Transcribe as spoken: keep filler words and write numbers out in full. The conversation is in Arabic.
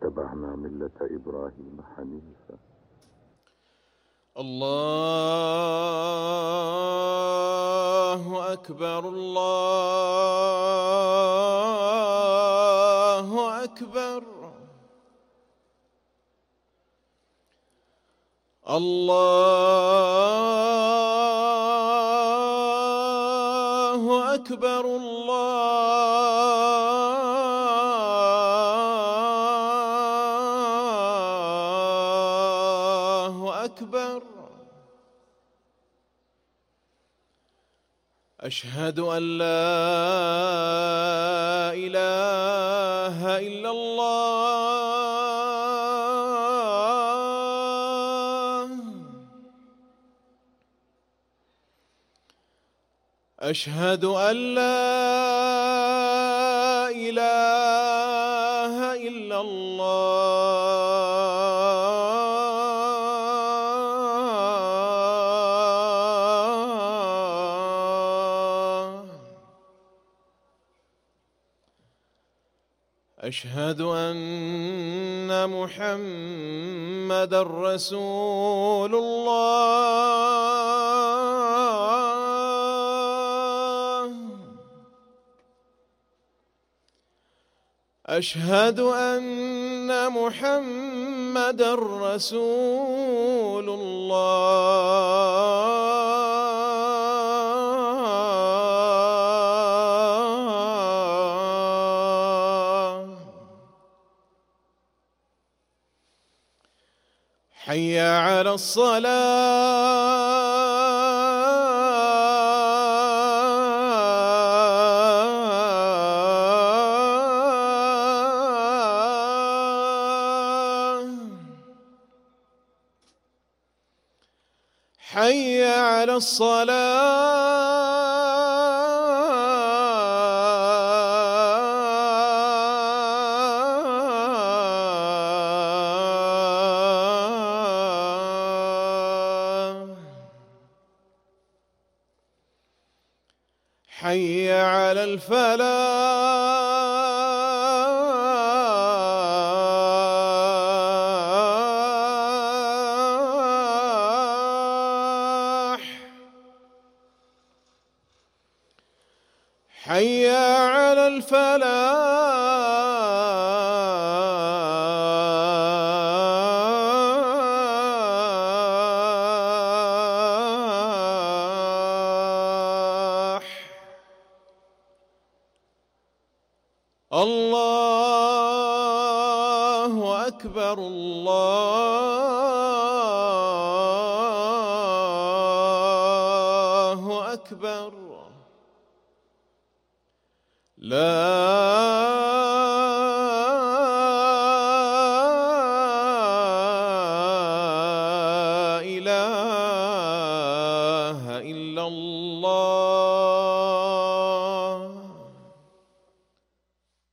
واتبعنا ملة إبراهيم حنيفا. الله أكبر الله أكبر الله أكبر الله أكبر. أشهد أن لا إله إلا الله. أشهد أن لا إله إلا الله. أشهد أن محمدًا رسول الله. أشهد أن محمدًا رسول الله. حي على الصلاة. حي على الصلاة. حي على الفلاح. حي على الفلاح. الله أكبر الله أكبر. لا إله إلا الله.